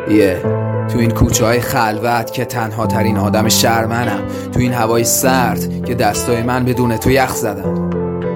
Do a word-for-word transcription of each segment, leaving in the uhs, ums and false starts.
یه yeah. تو این کوچه های خلوت که تنها ترین آدم شهر منم، تو این هوای سرد که دستای من بدون تو یخ زدن.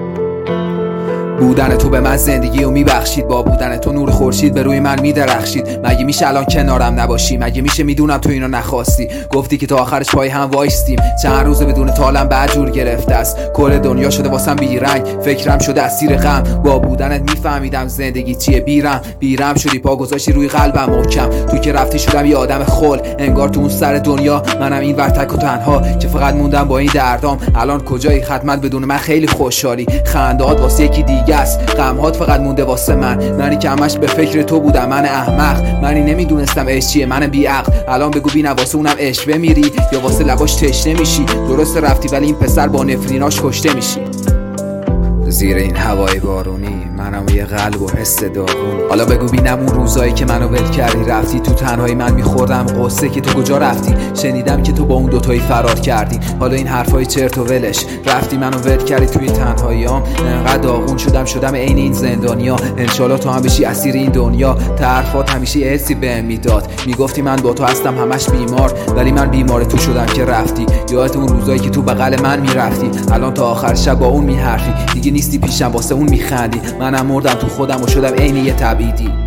بودن تو به من زندگی رو میبخشید، با بودن تو نور خورشید به روی من میدرخشید. مگه میشه الان کنارم نباشی؟ مگه میشه میدونم تو اینو نخواستی؟ گفتی که تا آخرش پای هم وایستیم. چند روز بدون تو حالم بدجور گرفته است، کل دنیا شده واسم بیرنگ، فکرم شده اسیر غم. با بودنت میفهمیدم زندگی چیه. بیرم بیرم شدی، پا گذاشتی روی قلبم محکم. تو که رفتی شدم یه آدم خل، انگار تو اون سر دنیا منم این ور تک و تنها که فقط موندم با این دردام. الان کجایی خدمت بدون من خیلی خوشحالی، خندهات واسه یکی دیگه است، غمهات فقط مونده واسه من. منی که همش به فکر تو بودم، من احمق، منی نمیدونستم عشق چیه، من بیعقل. الان بگو بی واسه اونم عشق بمیری یا واسه لباش تشنه میشی؟ درست رفتی ولی این پسر با نفریناش کشته میشی. زیر این هوای بارونی منم یه قلب و حس داغونی. حالا بگو بینم اون روزایی که منو ول کردی، رفتی تو تنهایی من میخوردم قصه که تو کجا رفتی. شنیدم که تو با اون دوتایی فرار کردی، حالا این حرفای چرت و ولش. رفتی منو ول کردی توی تنهاییام، انقدر داغون شدم شدم عین این زندانیا. انشالله تو هم بشی اسیر این دنیا. طرفات همیشه یه حسی بهم میداد، میگفتی من با تو هستم همش بیمار، ولی من بیمار تو شدم که رفتی. یادت اون روزایی که تو بغل من میرفتی، الان تا آخر شب با اون میحرفی. دیگه نیستی پیشم واسه اون میخندی، منم مردم تو خودم و شدم عین یه تبعیدی.